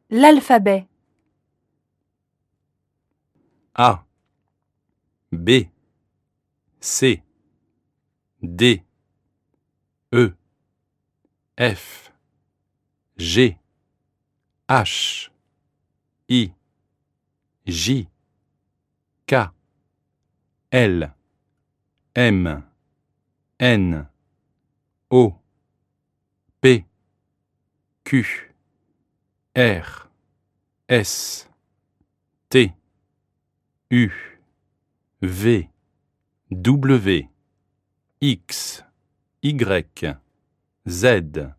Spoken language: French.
L'alphabet. A, B, C, D, E, F, G, H, I, J, K, L, M, N, O, P, Q, R, S, T, U, V, W, X, Y, Z.